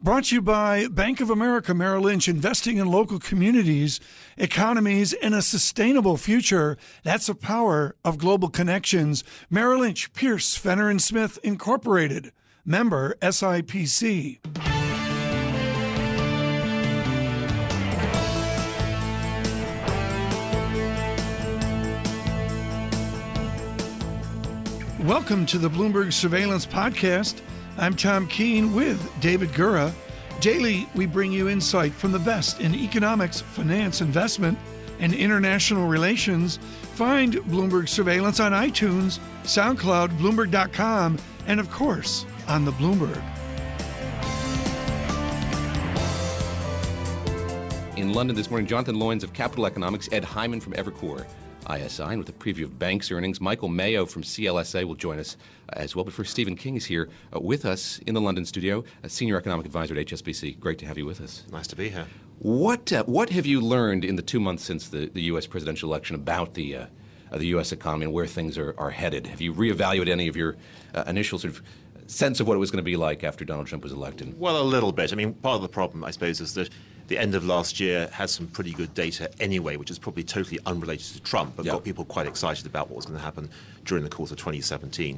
Brought to you by Bank of America Merrill Lynch, investing in local communities, economies, and a sustainable future. That's the power of global connections. Merrill Lynch, Pierce, Fenner & Smith, Incorporated. Member SIPC. Welcome to the Bloomberg Surveillance Podcast. I'm Tom Keene with David Gura. Daily, we bring you insight from the best in economics, finance, investment, and international relations. Find Bloomberg Surveillance on iTunes, SoundCloud, Bloomberg.com, and of course, on the Bloomberg. In London this morning, Jonathan Loynes of Capital Economics, Ed Hyman from Evercore ISI, and with a preview of banks' earnings, Michael Mayo from CLSA will join us as well. But first, Stephen King is here with us in the London studio, a senior economic advisor at HSBC. Great to have you with us. Nice to be here. What have you learned in the 2 months since the U.S. presidential election about the U.S. economy and where things are headed? Have you reevaluated any of your initial sort of sense of what it was going to be like after Donald Trump was elected? Well, a little bit. I mean, part of the problem, I suppose, is that the end of last year had some pretty good data anyway, which is probably totally unrelated to Trump, but got people quite excited about what was going to happen during the course of 2017.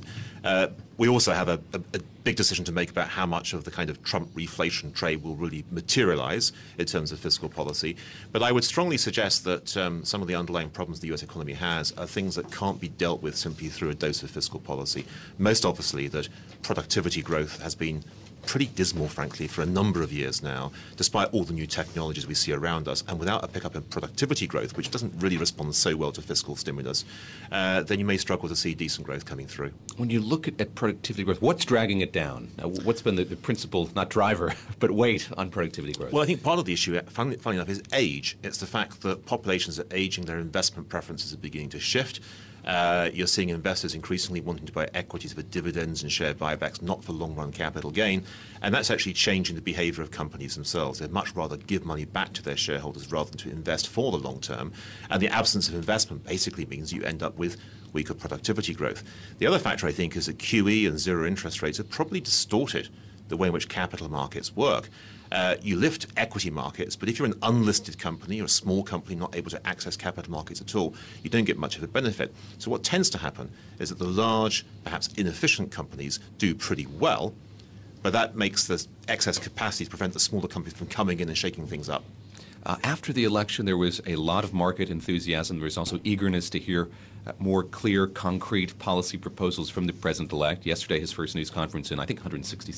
We also have a big decision to make about how much of the kind of Trump reflation trade will really materialize in terms of fiscal policy. But I would strongly suggest that some of the underlying problems the U.S. economy has are things that can't be dealt with simply through a dose of fiscal policy. Most obviously that productivity growth has been pretty dismal, frankly, for a number of years now, despite all the new technologies we see around us. And without a pickup in productivity growth, which doesn't really respond so well to fiscal stimulus, then you may struggle to see decent growth coming through. When you look at productivity growth, what's dragging it down? What's been the principal, not driver, but weight on productivity growth? Well, I think part of the issue, funnily enough, is age. It's the fact that populations are aging, their investment preferences are beginning to shift. You're seeing investors increasingly wanting to buy equities for dividends and share buybacks, not for long-run capital gain. And that's actually changing the behavior of companies themselves. They'd much rather give money back to their shareholders rather than to invest for the long term. And the absence of investment basically means you end up with weaker productivity growth. The other factor, I think, is that QE and zero interest rates have probably distorted the way in which capital markets work. You lift equity markets, but if you're an unlisted company or a small company not able to access capital markets at all, you don't get much of a benefit. So what tends to happen is that the large, perhaps inefficient companies do pretty well, but that makes the excess capacity to prevent the smaller companies from coming in and shaking things up. After the election, there was a lot of market enthusiasm. There was also eagerness to hear more clear, concrete policy proposals from the president-elect. Yesterday, his first news conference in, I think,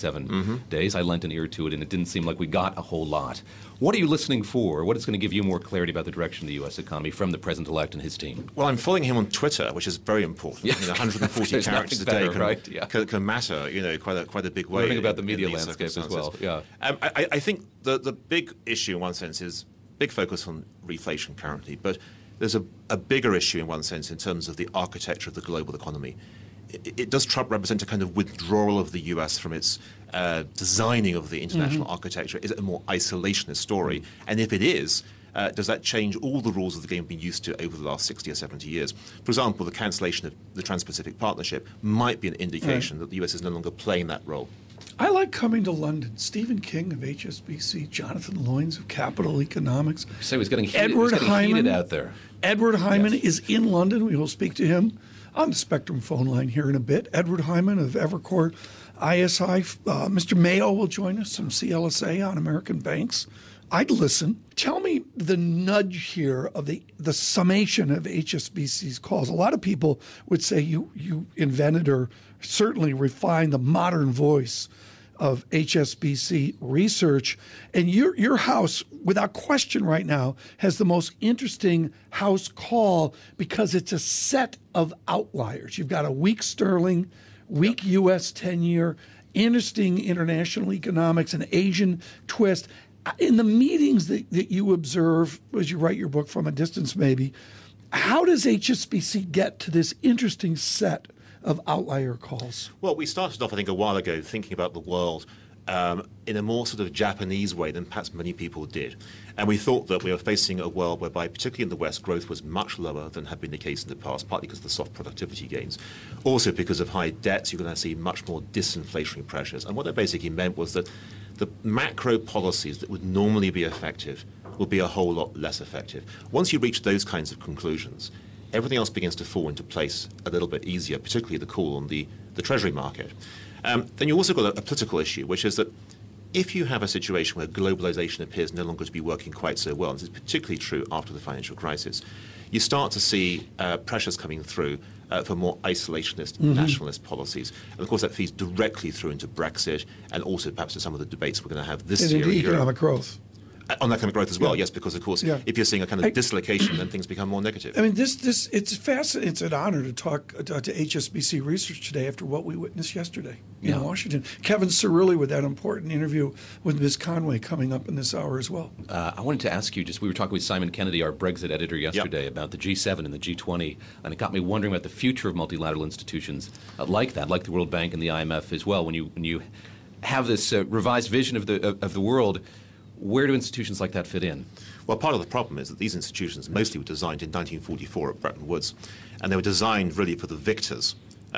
167 days. I lent an ear to it, and it didn't seem like we got a whole lot. What are you listening for? What is going to give you more clarity about the direction of the U.S. economy from the president-elect and his team? Well, I'm following him on Twitter, which is very important. Yeah. 140 characters a day can matter, quite a big way. Learning about the media landscape as well. Yeah. I think the big issue in one sense is big focus on reflation currently, but there's a bigger issue in one sense in terms of the architecture of the global economy. Does Trump represent a kind of withdrawal of the U.S. from its designing of the international architecture? Is it a more isolationist story? And if it is, does that change all the rules of the game we've been used to over the last 60 or 70 years? For example, the cancellation of the Trans-Pacific Partnership might be an indication that the U.S. is no longer playing that role. I like coming to London. Stephen King of HSBC, Jonathan Loynes of Capital Economics. So he's getting heated out there. Edward Hyman is in London. We will speak to him on the Spectrum phone line here in a bit. Edward Hyman of Evercore ISI. Mr. Mayo will join us from CLSA on American banks. I'd listen. Tell me the nudge here of the summation of HSBC's calls. A lot of people would say you invented or certainly refined the modern voice of HSBC research. And your house, without question right now, has the most interesting house call because it's a set of outliers. You've got a weak sterling, weak U.S. 10-year, interesting international economics, an Asian twist. In the meetings that you observe as you write your book from a distance maybe, how does HSBC get to this interesting set of outlier calls? Well, we started off, I think, a while ago thinking about the world in a more sort of Japanese way than perhaps many people did. And we thought that we were facing a world whereby, particularly in the West, growth was much lower than had been the case in the past, partly because of the soft productivity gains. Also because of high debts, you're going to see much more disinflationary pressures. And what that basically meant was that the macro policies that would normally be effective will be a whole lot less effective. Once you reach those kinds of conclusions, everything else begins to fall into place a little bit easier, particularly the call on the Treasury market. Then you also got a political issue, which is that if you have a situation where globalization appears no longer to be working quite so well, and this is particularly true after the financial crisis, you start to see pressures coming through for more isolationist, nationalist policies. And of course, that feeds directly through into Brexit and also perhaps to some of the debates we're going to have this and year. into in Europe. economic growth. On economic growth as well, Yeah. yes, because of course, Yeah. if you're seeing a kind of dislocation, then things become more negative. I mean, it's fascinating. It's an honor to talk to HSBC Research today after what we witnessed yesterday in Washington. Kevin Cirilli with that important interview with Ms. Conway coming up in this hour as well. I wanted to ask you, we were talking with Simon Kennedy, our Brexit editor, yesterday about the G7 and the G20, and it got me wondering about the future of multilateral institutions like that, like the World Bank and the IMF as well. When you have this revised vision of the world, where do institutions like that fit in? Well, part of the problem is that these institutions mostly were designed in 1944 at Bretton Woods, and they were designed really for the victors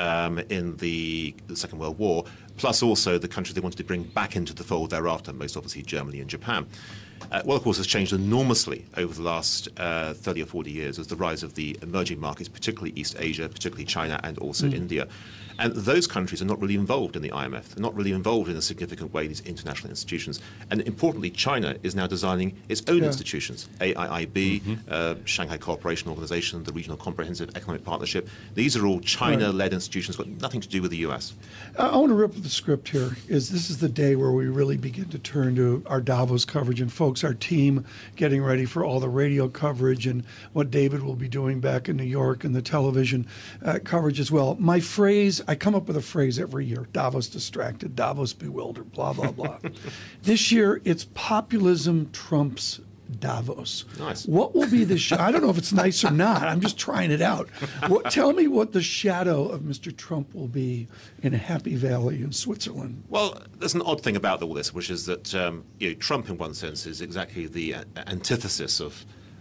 in the Second World War, plus also the countries they wanted to bring back into the fold thereafter, most obviously Germany and Japan. Well, of course, has changed enormously over the last 30 or 40 years as the rise of the emerging markets, particularly East Asia, particularly China and also India. And those countries are not really involved in the IMF. They're not really involved in a significant way in these international institutions. And importantly, China is now designing its own institutions, AIIB, Shanghai Cooperation Organization, the Regional Comprehensive Economic Partnership. These are all China-led institutions, got nothing to do with the U.S. I want to rip the script here. This is the day where we really begin to turn to our Davos coverage. And folks, our team getting ready for all the radio coverage and what David will be doing back in New York and the television coverage as well. My phrase, I come up with a phrase every year: Davos distracted, Davos bewildered, blah, blah, blah. This year, it's populism trumps Davos. Nice. What will be the I don't know if it's nice or not. I'm just trying it out. Tell me what the shadow of Mr. Trump will be in Happy Valley in Switzerland. Well, there's an odd thing about all this, which is that Trump, in one sense, is exactly the antithesis or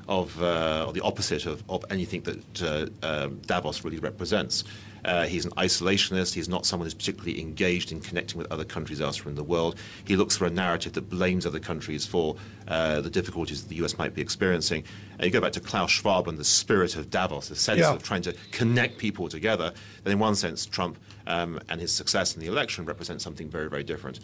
the opposite of anything that Davos really represents. He's an isolationist. He's not someone who's particularly engaged in connecting with other countries elsewhere in the world. He looks for a narrative that blames other countries for the difficulties that the U.S. might be experiencing. And you go back to Klaus Schwab and the spirit of Davos, the sense of trying to connect people together. Then in one sense, Trump and his success in the election represent something very, very different.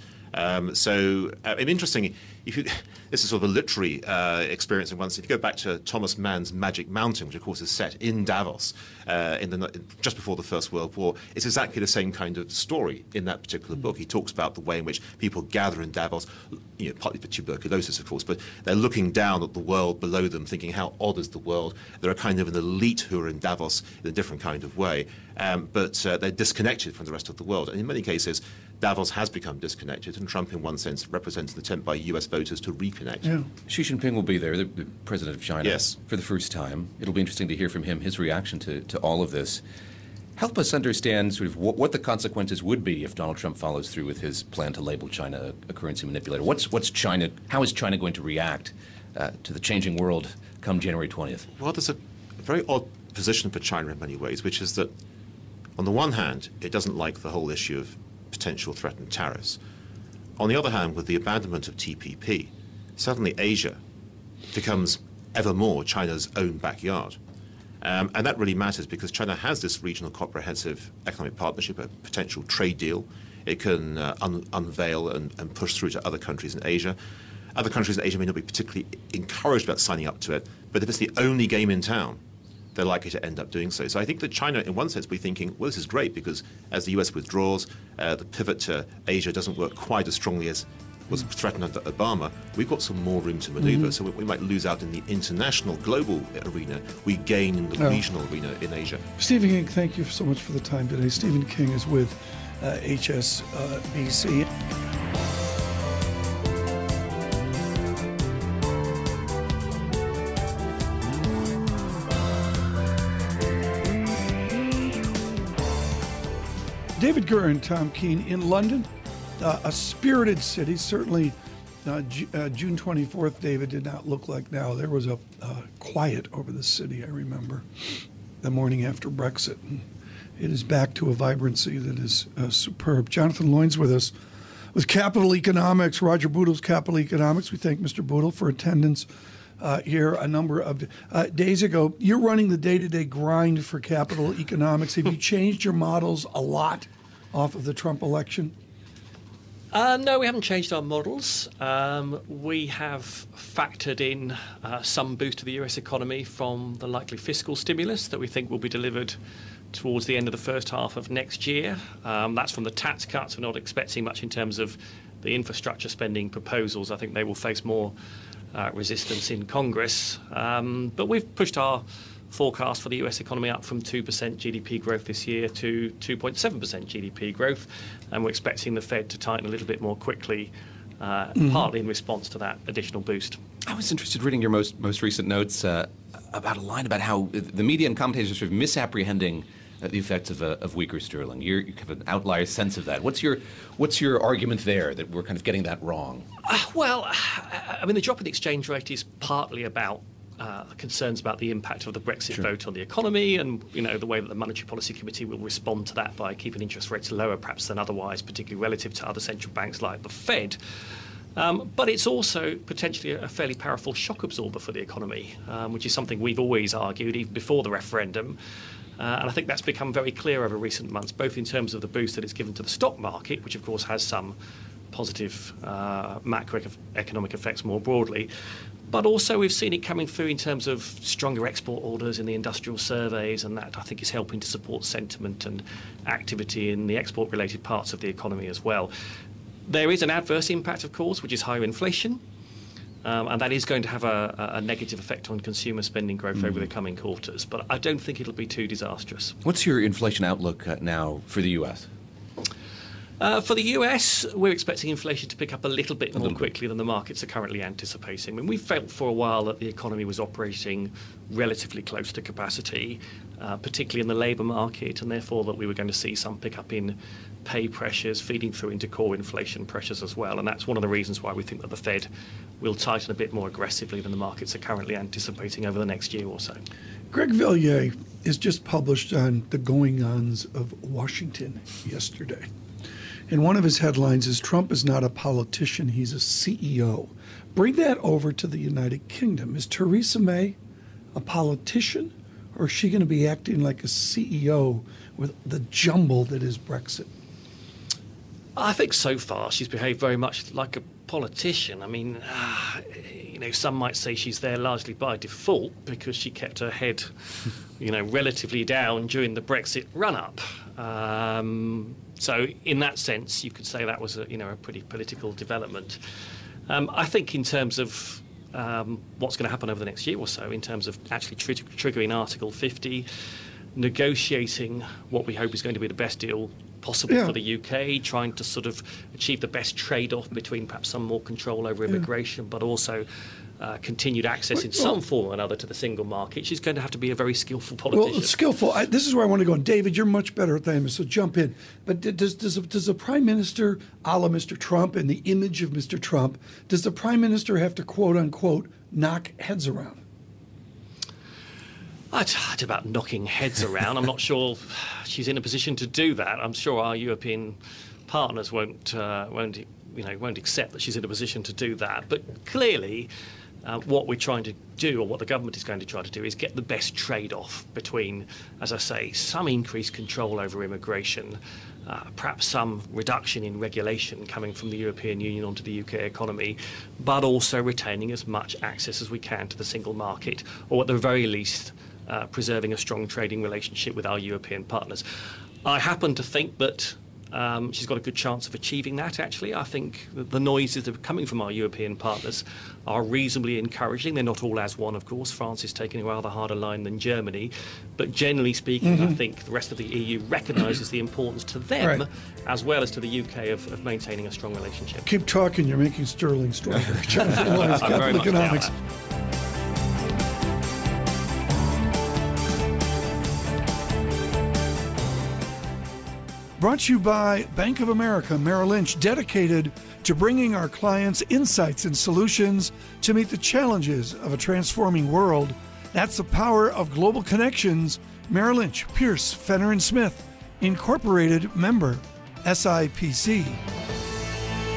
Interesting, this is sort of a literary experience in one sense. If you go back to Thomas Mann's Magic Mountain, which of course is set in Davos just before the First World War, it's exactly the same kind of story in that particular book. He talks about the way in which people gather in Davos, partly for tuberculosis, of course, but they're looking down at the world below them, thinking, how odd is the world? They're a kind of an elite who are in Davos in a different kind of way, but they're disconnected from the rest of the world. And in many cases, Davos has become disconnected, and Trump, in one sense, represents an attempt by U.S. voters to reconnect. Yeah. Xi Jinping will be there, the president of China, Yes. for the first time. It'll be interesting to hear from him, his reaction to all of this. Help us understand sort of what the consequences would be if Donald Trump follows through with his plan to label China a currency manipulator. What's China? How is China going to react to the changing world come January 20th? Well, there's a very odd position for China in many ways, which is that, on the one hand, it doesn't like the whole issue of potential threatened tariffs. On the other hand, with the abandonment of TPP, suddenly Asia becomes ever more China's own backyard. And that really matters because China has this regional comprehensive economic partnership, a potential trade deal. It can unveil and push through to other countries in Asia. Other countries in Asia may not be particularly encouraged about signing up to it, but if it's the only game in town, they're likely to end up doing so. So I think that China, in one sense, will be thinking, well, this is great because as the US withdraws, the pivot to Asia doesn't work quite as strongly as was threatened under Obama. We've got some more room to maneuver, so we might lose out in the international, global arena. We gain in the regional arena in Asia. Stephen King, thank you so much for the time today. Stephen King is with HSBC. David Gurr and Tom Keene in London, a spirited city. Certainly, June 24th, David, did not look like now. There was a quiet over the city, I remember, the morning after Brexit. And it is back to a vibrancy that is superb. Jonathan Loyne's with us with Capital Economics, Roger Boodle's Capital Economics. We thank Mr. Boodle for attendance here a number of days ago. You're running the day-to-day grind for Capital Economics. Have you changed your models a lot off of the Trump election? No, we haven't changed our models. We have factored in some boost to the US economy from the likely fiscal stimulus that we think will be delivered towards the end of the first half of next year. That's from the tax cuts. We're not expecting much in terms of the infrastructure spending proposals. I think they will face more resistance in Congress. But we've pushed our forecast for the US economy up from 2% GDP growth this year to 2.7% GDP growth, and we're expecting the Fed to tighten a little bit more quickly, partly in response to that additional boost. I was interested reading your most recent notes about a line about how the media and commentators are sort of misapprehending the effects of weaker sterling. You have an outlier sense of that. What's your argument there that we're kind of getting that wrong? The drop in the exchange rate is partly about concerns about the impact of the Brexit vote on the economy, and the way that the Monetary Policy Committee will respond to that by keeping interest rates lower perhaps than otherwise, particularly relative to other central banks like the Fed. But it's also potentially a fairly powerful shock absorber for the economy, which is something we've always argued even before the referendum. And I think that's become very clear over recent months, both in terms of the boost that it's given to the stock market, which of course has some positive macroeconomic effects more broadly. But also we've seen it coming through in terms of stronger export orders in the industrial surveys, and that I think is helping to support sentiment and activity in the export-related parts of the economy as well. There is an adverse impact, of course, which is higher inflation, and that is going to have a negative effect on consumer spending growth over the coming quarters. But I don't think it'll be too disastrous. What's your inflation outlook now for the U.S.? For the US, we're expecting inflation to pick up a little bit more quickly than the markets are currently anticipating. I mean, we felt for a while that the economy was operating relatively close to capacity, particularly in the labour market, and therefore that we were going to see some pickup in pay pressures feeding through into core inflation pressures as well. And that's one of the reasons why we think that the Fed will tighten a bit more aggressively than the markets are currently anticipating over the next year or so. Greg Villiers is just published on the going-ons of Washington yesterday. And one of his headlines is, Trump is not a politician, he's a CEO. Bring that over to the United Kingdom. Is Theresa May a politician, or is she going to be acting like a CEO with the jumble that is Brexit? I think so far she's behaved very much like a politician. I mean, some might say she's there largely by default because she kept her head, relatively down during the Brexit run-up. So in that sense, you could say that was a pretty political development. I think in terms of what's going to happen over the next year or so, in terms of actually triggering Article 50, negotiating what we hope is going to be the best deal possible for the UK, trying to sort of achieve the best trade-off between perhaps some more control over immigration, but also continued access in some form or another to the single market. She's going to have to be a very skillful politician. Well, skillful. This is where I want to go. And David, you're much better at that, so jump in. But does a prime minister, a la Mr. Trump, and the image of Mr. Trump, does the prime minister have to, quote unquote, knock heads around? It's about knocking heads around. I'm not sure she's in a position to do that. I'm sure our European partners won't accept that she's in a position to do that. But clearly, what we're trying to do, or what the government is going to try to do, is get the best trade-off between, as I say, some increased control over immigration, perhaps some reduction in regulation coming from the European Union onto the UK economy, but also retaining as much access as we can to the single market, or at the very least, preserving a strong trading relationship with our European partners. I happen to think that she's got a good chance of achieving that, actually. I think the noises that are coming from our European partners are reasonably encouraging. They're not all as one, of course. France is taking a rather harder line than Germany. But generally speaking, I think the rest of the EU recognises the importance to them, as well as to the UK, of maintaining a strong relationship. Keep talking. You're making sterling stronger. Jonathan Lyons, Capital Economics. Brought to you by Bank of America Merrill Lynch, dedicated to bringing our clients insights and solutions to meet the challenges of a transforming world. That's the power of global connections. Merrill Lynch, Pierce, Fenner & Smith, Incorporated, member, SIPC.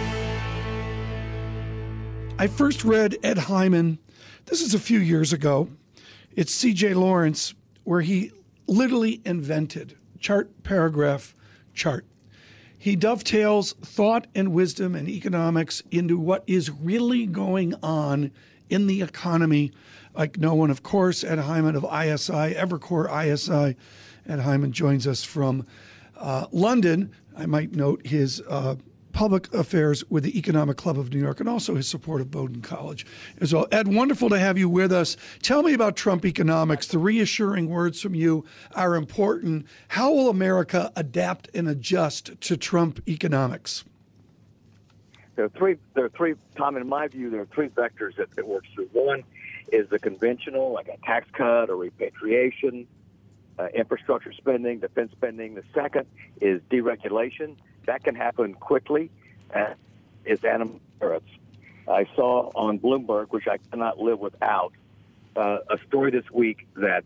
I first read Ed Hyman, this is a few years ago. It's C.J. Lawrence, where he literally invented chart, paragraph, chart. He dovetails thought and wisdom and economics into what is really going on in the economy like no one. Of course, Ed Hyman of ISI, Evercore ISI. Ed Hyman joins us from London. I might note his public affairs with the Economic Club of New York and also his support of Bowdoin College as well. Ed, wonderful to have you with us. Tell me about Trump economics. The reassuring words from you are important. How will America adapt and adjust to Trump economics? There are three, Tom, in my view, there are three vectors that it works through. One is the conventional, like a tax cut or repatriation, infrastructure spending, defense spending. The second is deregulation. That can happen quickly, is animal spirits. I saw on Bloomberg, which I cannot live without, a story this week that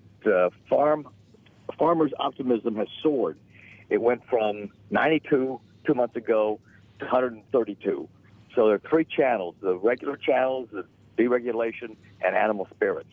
farmers' optimism has soared. It went from 92 2 months ago to 132. So there are three channels: the regular channels, the deregulation, and animal spirits.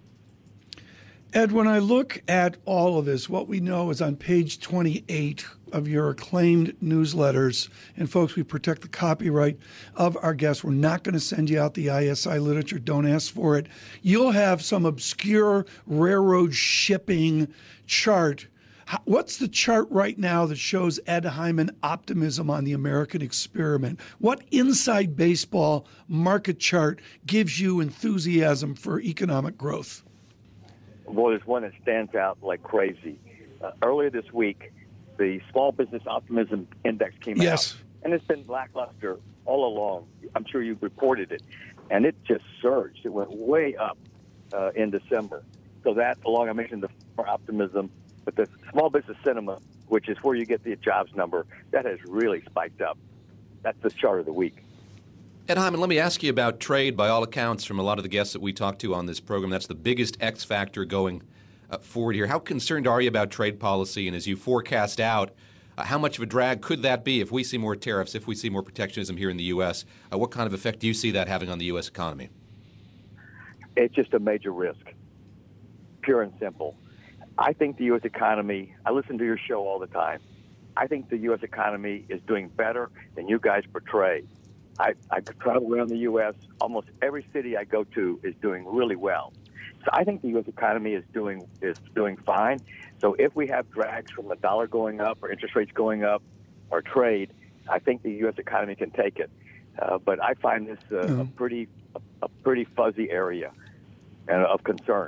Ed, when I look at all of this, what we know is on page 28 of your acclaimed newsletters, and folks, we protect the copyright of our guests. We're not going to send you out the ISI literature. Don't ask for it. You'll have some obscure railroad shipping chart. What's the chart right now that shows Ed Hyman optimism on the American experiment? What inside baseball market chart gives you enthusiasm for economic growth? Boy, there's one that stands out like crazy. Earlier this week, the Small Business Optimism Index came out. And it's been lackluster all along. I'm sure you've reported it. And it just surged. It went way up in December. So that, along I mentioned the farmer optimism, but the small business sentiment, which is where you get the jobs number, that has really spiked up. That's the chart of the week. Ed Hyman, let me ask you about trade. By all accounts, from a lot of the guests that we talked to on this program, that's the biggest X factor going forward here. How concerned are you about trade policy? And as you forecast out, how much of a drag could that be if we see more tariffs, if we see more protectionism here in the U.S.? What kind of effect do you see that having on the U.S. economy? It's just a major risk, pure and simple. I think the U.S. economy, I listen to your show all the time, I think the U.S. economy is doing better than you guys portray. I travel around the U.S. Almost every city I go to is doing really well. So I think the U.S. economy is doing fine. So if we have drags from the dollar going up or interest rates going up or trade, I think the U.S. economy can take it. But I find this a pretty fuzzy area of concern.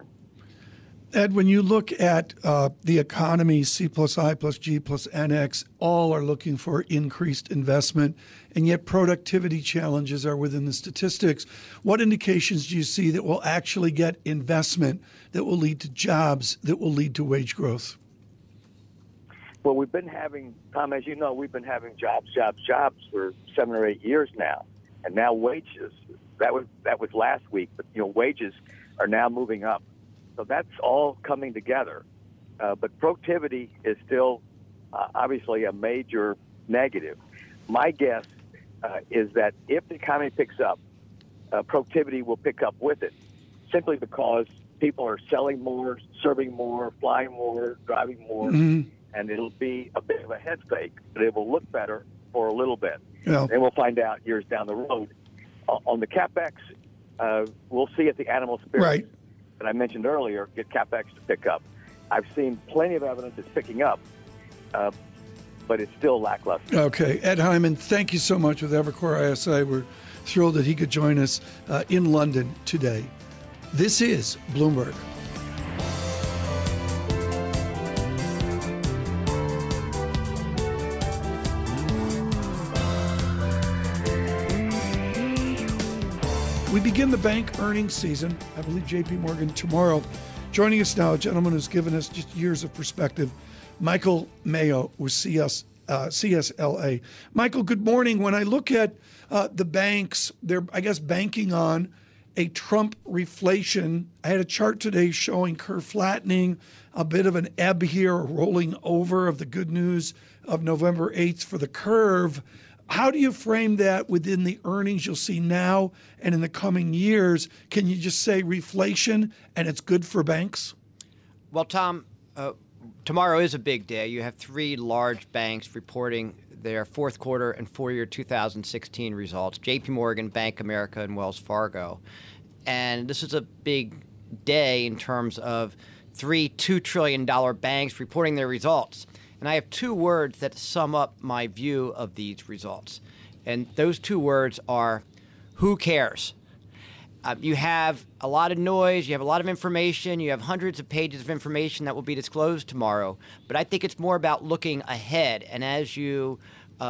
Ed, when you look at the economy, C plus I plus G plus NX, all are looking for increased investment, and yet productivity challenges are within the statistics. What indications do you see that will actually get investment, that will lead to jobs, that will lead to wage growth? Well, we've been having, Tom, as you know, we've been having jobs for 7 or 8 years now, and now wages. That was last week, but wages are now moving up. So that's all coming together. But productivity is still obviously a major negative. My guess is that if the economy picks up, productivity will pick up with it, simply because people are selling more, serving more, flying more, driving more, and it'll be a bit of a head fake, but it will look better for a little bit. Yeah. And we'll find out years down the road. On the CapEx, we'll see if the animal spirits. Right. That I mentioned earlier, get CapEx to pick up. I've seen plenty of evidence it's picking up, but it's still lackluster. Okay. Ed Hyman, thank you so much with Evercore ISI. We're thrilled that he could join us in London today. This is Bloomberg. We begin the bank earnings season. I believe J.P. Morgan tomorrow. Joining us now, a gentleman who's given us just years of perspective, Michael Mayo with CSLA. Michael, good morning. When I look at the banks, they're, I guess, banking on a Trump reflation. I had a chart today showing curve flattening, a bit of an ebb here, a rolling over of the good news of November 8th for the curve. How do you frame that within the earnings you'll see now and in the coming years? Can you just say reflation and it's good for banks? Well, Tom, tomorrow is a big day. You have three large banks reporting their fourth quarter and full-year 2016 results: J.P. Morgan, Bank of America, and Wells Fargo. And this is a big day in terms of three $2 trillion banks reporting their results. And I have two words that sum up my view of these results. And those two words are, who cares? You have a lot of noise, you have a lot of information, you have hundreds of pages of information that will be disclosed tomorrow. But I think it's more about looking ahead. And as you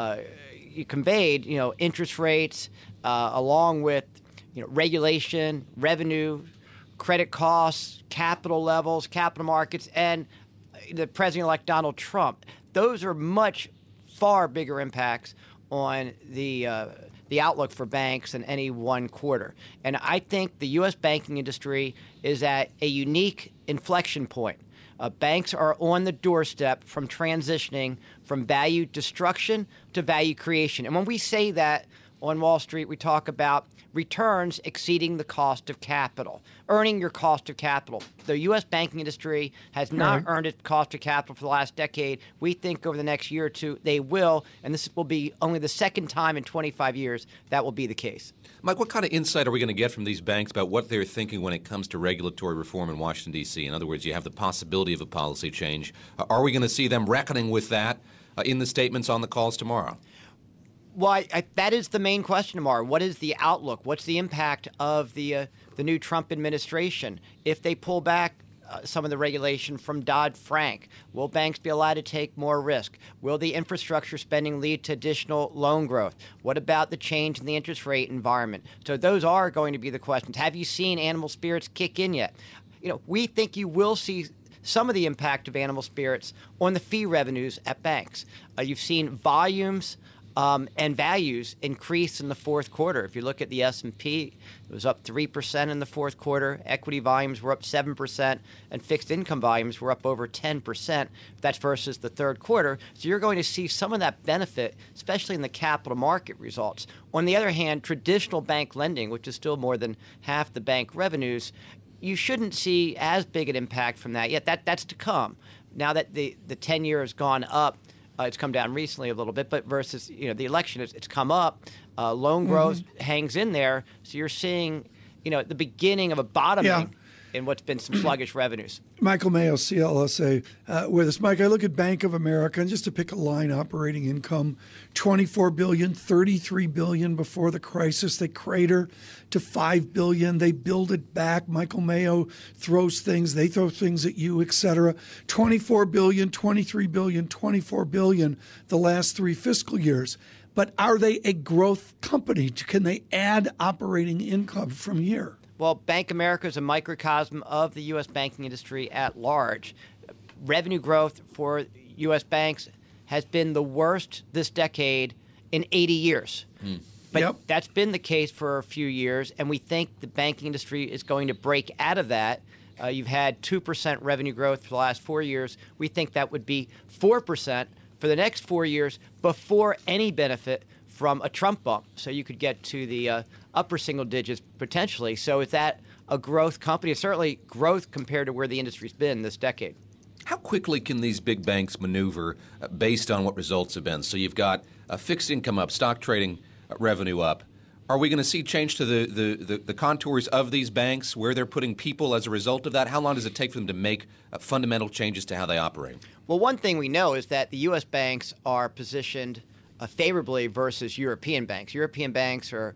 conveyed, interest rates along with regulation, revenue, credit costs, capital levels, capital markets, and the President-elect Donald Trump. Those are much far bigger impacts on the outlook for banks than any one quarter. And I think the U.S. banking industry is at a unique inflection point. Banks are on the doorstep from transitioning from value destruction to value creation. And when we say that on Wall Street, we talk about returns exceeding the cost of capital, earning your cost of capital. The U.S. banking industry has not earned its cost of capital for the last decade. We think over the next year or two they will, and this will be only the second time in 25 years that will be the case. Mike, what kind of insight are we going to get from these banks about what they're thinking when it comes to regulatory reform in Washington, D.C.? In other words, you have the possibility of a policy change. Are we going to see them reckoning with that in the statements on the calls tomorrow? Well, that is the main question tomorrow. What is the outlook? What's the impact of the new Trump administration? If they pull back some of the regulation from Dodd-Frank, will banks be allowed to take more risk? Will the infrastructure spending lead to additional loan growth? What about the change in the interest rate environment? So those are going to be the questions. Have you seen animal spirits kick in yet? We think you will see some of the impact of animal spirits on the fee revenues at banks. You've seen volumes and values increase in the fourth quarter. If you look at the S&P, it was up 3% in the fourth quarter. Equity volumes were up 7%, and fixed income volumes were up over 10%. That's versus the third quarter. So you're going to see some of that benefit, especially in the capital market results. On the other hand, traditional bank lending, which is still more than half the bank revenues, you shouldn't see as big an impact from that yet. That's to come. Now that the 10-year has gone up, it's come down recently a little bit, but versus the election, it's come up. Loan growth hangs in there, so you're seeing the beginning of a bottoming in what's been some sluggish revenues. Michael Mayo, CLSA, with us. Mike, I look at Bank of America, and just to pick a line, operating income, $24 billion, $33 billion before the crisis. They crater to $5 billion. They build it back. Michael Mayo throws things. They throw things at you, et cetera. $24 billion, $23 billion, $24 billion the last three fiscal years. But are they a growth company? Can they add operating income from here? Well, Bank of America is a microcosm of the U.S. banking industry at large. Revenue growth for U.S. banks has been the worst this decade in 80 years. But that's been the case for a few years, and we think the banking industry is going to break out of that. You've had 2% revenue growth for the last 4 years. We think that would be 4% for the next 4 years before any benefit from a Trump bump. So you could get to the upper single digits potentially. So is that a growth company? It's certainly growth compared to where the industry's been this decade. How quickly can these big banks maneuver based on what results have been? So you've got fixed income up, stock trading revenue up. Are we going to see change to the contours of these banks, where they're putting people as a result of that? How long does it take for them to make fundamental changes to how they operate? Well, one thing we know is that the U.S. banks are positioned favorably versus European banks. European banks are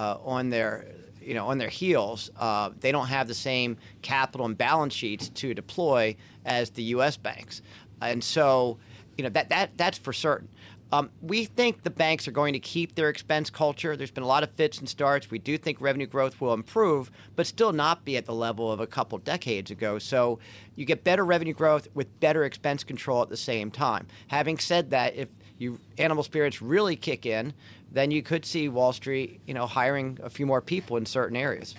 on their heels. They don't have the same capital and balance sheets to deploy as the U.S. banks, and so that's for certain. We think the banks are going to keep their expense culture. There's been a lot of fits and starts. We do think revenue growth will improve, but still not be at the level of a couple decades ago. So you get better revenue growth with better expense control at the same time. Having said that, if animal spirits really kick in, then you could see Wall Street, hiring a few more people in certain areas.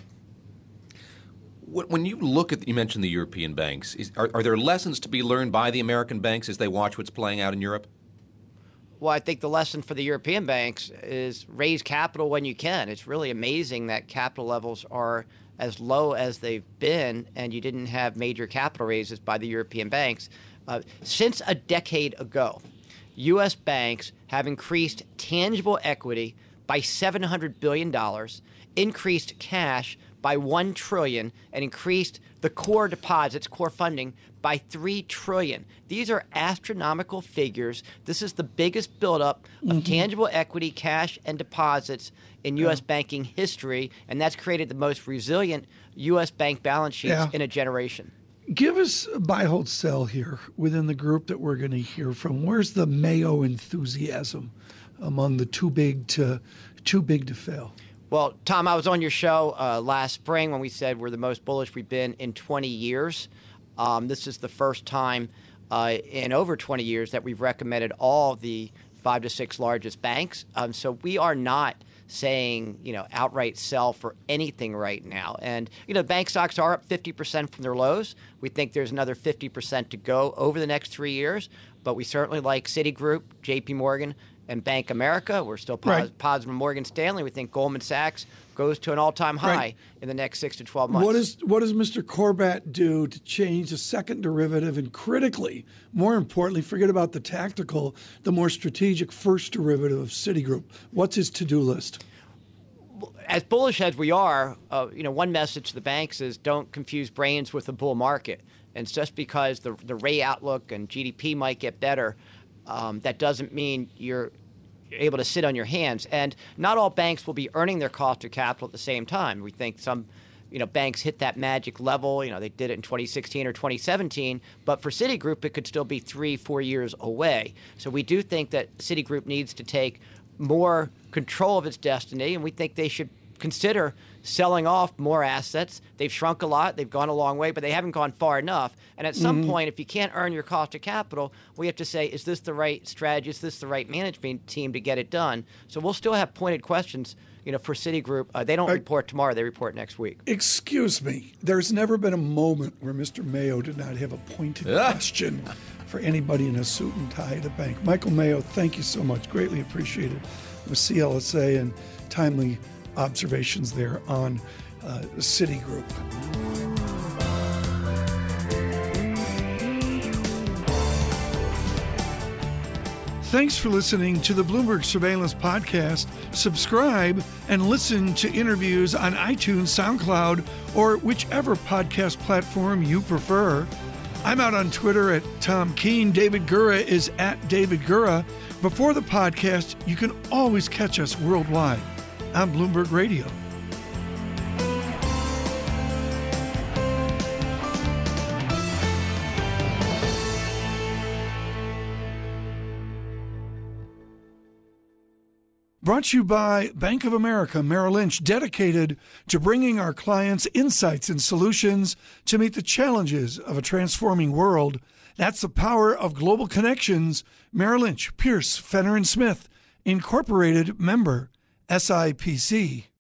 When you look at, you mentioned the European banks, are there lessons to be learned by the American banks as they watch what's playing out in Europe? Well, I think the lesson for the European banks is raise capital when you can. It's really amazing that capital levels are as low as they've been, and you didn't have major capital raises by the European banks. Since a decade ago, U.S. banks have increased tangible equity by $700 billion, increased cash by $1 trillion, and increased the core deposits, core funding, by $3 trillion. These are astronomical figures. This is the biggest buildup of tangible equity, cash, and deposits in U.S. banking history, and that's created the most resilient U.S. bank balance sheets in a generation. Give us a buy, hold, sell here within the group that we're going to hear from. Where's the Mayo enthusiasm among the too big to fail? Well, Tom, I was on your show last spring when we said we're the most bullish we've been in 20 years. This is the first time in over 20 years that we've recommended all the 5 to 6 largest banks. So we are not saying, outright sell for anything right now. And, bank stocks are up 50% from their lows. We think there's another 50% to go over the next 3 years. But we certainly like Citigroup, JP Morgan, and Bank America. We're still positive on Morgan Stanley. We think Goldman Sachs goes to an all-time high in the next 6 to 12 months. What does Mr. Corbat do to change the second derivative and critically, more importantly, forget about the tactical, the more strategic first derivative of Citigroup? What's his to-do list? As bullish as we are, one message to the banks is don't confuse brains with the bull market. And just because the rate outlook and GDP might get better, that doesn't mean you're able to sit on your hands. And not all banks will be earning their cost of capital at the same time. We think some banks hit that magic level. They did it in 2016 or 2017. But for Citigroup, it could still be 3-4 years away. So we do think that Citigroup needs to take more control of its destiny, and we think they should consider selling off more assets. They've shrunk a lot. They've gone a long way, but they haven't gone far enough. And at some point, if you can't earn your cost of capital, we have to say, is this the right strategy? Is this the right management team to get it done? So we'll still have pointed questions, for Citigroup. They don't report tomorrow. They report next week. Excuse me. There's never been a moment where Mr. Mayo did not have a pointed question for anybody in a suit and tie at a bank. Michael Mayo, thank you so much. Greatly appreciated with CLSA and timely observations there on Citigroup. Thanks for listening to the Bloomberg Surveillance Podcast. Subscribe and listen to interviews on iTunes, SoundCloud, or whichever podcast platform you prefer. I'm out on Twitter at Tom Keene. David Gura is at David Gura. Before the podcast, you can always catch us worldwide on Bloomberg Radio. Brought to you by Bank of America Merrill Lynch, dedicated to bringing our clients insights and solutions to meet the challenges of a transforming world. That's the power of global connections. Merrill Lynch, Pierce, Fenner & Smith, Incorporated, member SIPC.